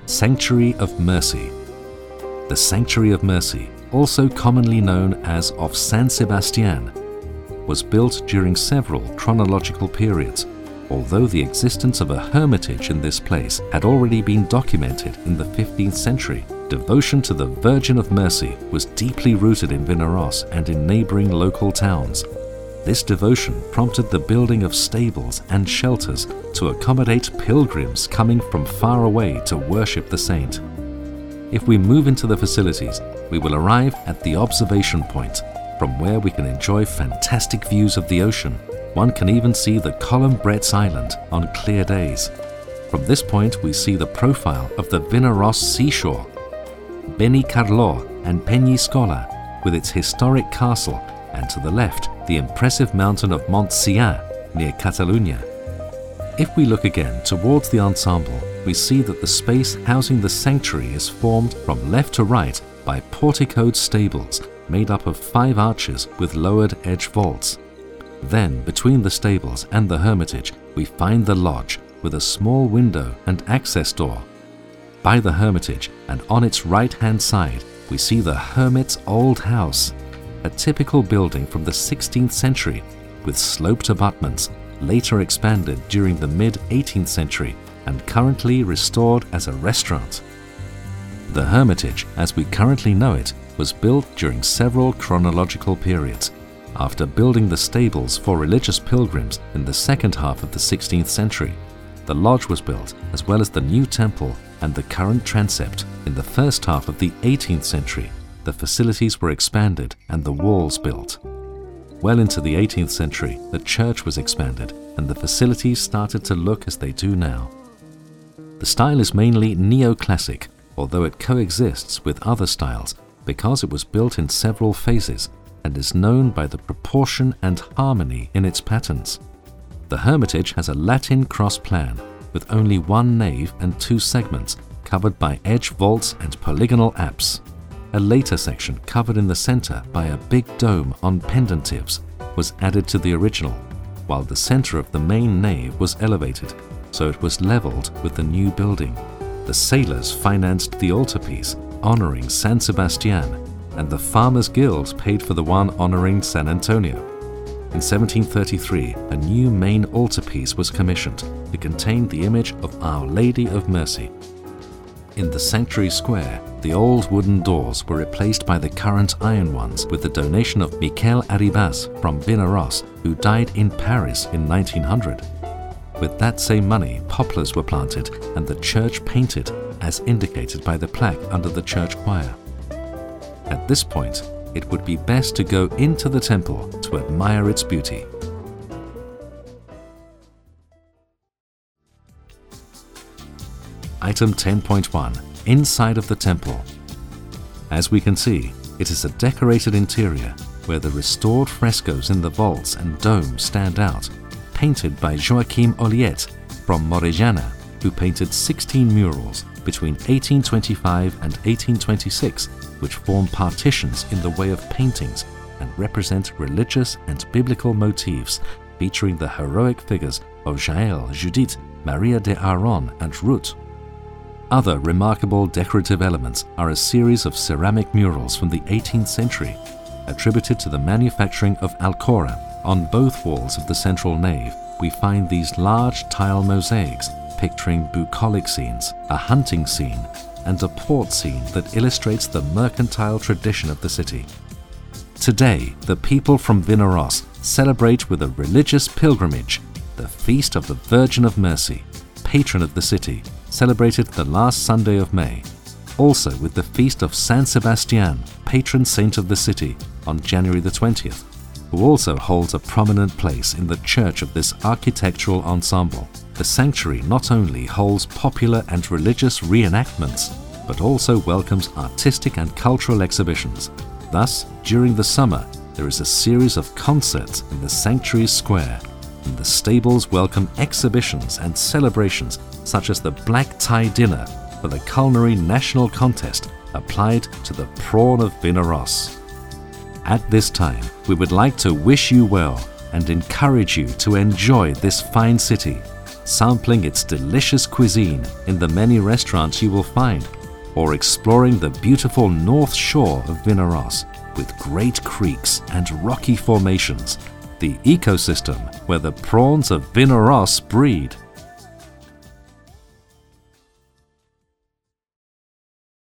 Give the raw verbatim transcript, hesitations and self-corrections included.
Sanctuary of Mercy. The Sanctuary of Mercy, also commonly known as of San Sebastian, was built during several chronological periods, although the existence of a hermitage in this place had already been documented in the fifteenth century. Devotion to the Virgin of Mercy was deeply rooted in Vinaròs and in neighboring local towns. This devotion prompted the building of stables and shelters to accommodate pilgrims coming from far away to worship the saint. If we move into the facilities, we will arrive at the observation point, from where we can enjoy fantastic views of the ocean. One can even see the Columbretes Island on clear days. From this point, we see the profile of the Vinaròs seashore, Benicarló and Peñíscola, with its historic castle, and to the left, the impressive mountain of Montsià near Catalunya. If we look again towards the ensemble, we see that the space housing the sanctuary is formed from left to right by porticoed stables made up of five arches with lowered edge vaults. Then, between the stables and the hermitage, we find the lodge with a small window and access door. By the hermitage and on its right-hand side, we see the hermit's old house, a typical building from the sixteenth century with sloped abutments, later expanded during the mid-eighteenth century and currently restored as a restaurant. The hermitage, as we currently know it, was built during several chronological periods. After building the stables for religious pilgrims in the second half of the sixteenth century, the lodge was built, as well as the new temple and the current transept. In the first half of the eighteenth century, the facilities were expanded and the walls built. Well into the eighteenth century, the church was expanded and the facilities started to look as they do now. The style is mainly neoclassic, although it coexists with other styles because it was built in several phases and is known by the proportion and harmony in its patterns. The hermitage has a Latin cross plan with only one nave and two segments covered by edge vaults and polygonal apse. A later section covered in the center by a big dome on pendentives was added to the original, while the center of the main nave was elevated, so it was leveled with the new building. The sailors financed the altarpiece honoring San Sebastian, and the Farmers' Guild paid for the one honoring San Antonio. In seventeen thirty-three, a new main altarpiece was commissioned to contain the image of Our Lady of Mercy. In the sanctuary square, the old wooden doors were replaced by the current iron ones with the donation of Miquel Arribas from Vinaròs, who died in Paris in nineteen hundred. With that same money, poplars were planted and the church painted, as indicated by the plaque under the church choir. At this point, it would be best to go into the temple to admire its beauty. Item ten point one. Inside of the temple. As we can see, it is a decorated interior where the restored frescoes in the vaults and dome stand out, painted by Joaquim Olliet from Morellana, who painted sixteen murals between eighteen twenty-five and eighteen twenty-six, which form partitions in the way of paintings and represent religious and biblical motifs featuring the heroic figures of Jael, Judith, Maria de Aaron, and Ruth. Other remarkable decorative elements are a series of ceramic murals from the eighteenth century, attributed to the manufacturing of Alcora. On both walls of the central nave, we find these large tile mosaics picturing bucolic scenes, a hunting scene, and a port scene that illustrates the mercantile tradition of the city. Today, the people from Vinaròs celebrate with a religious pilgrimage the Feast of the Virgin of Mercy, patron of the city, celebrated the last Sunday of May, also with the Feast of San Sebastian, patron saint of the city, on January the twentieth, who also holds a prominent place in the church of this architectural ensemble. The sanctuary not only holds popular and religious reenactments, but also welcomes artistic and cultural exhibitions. Thus, during the summer, there is a series of concerts in the sanctuary square, and the stables welcome exhibitions and celebrations such as the Black Tie Dinner for the culinary national contest applied to the prawn of Vinaròs. At this time, we would like to wish you well and encourage you to enjoy this fine city. sampling its delicious cuisine in the many restaurants you will find, or exploring the beautiful north shore of Vinaròs with great creeks and rocky formations, the ecosystem where the prawns of Vinaròs breed.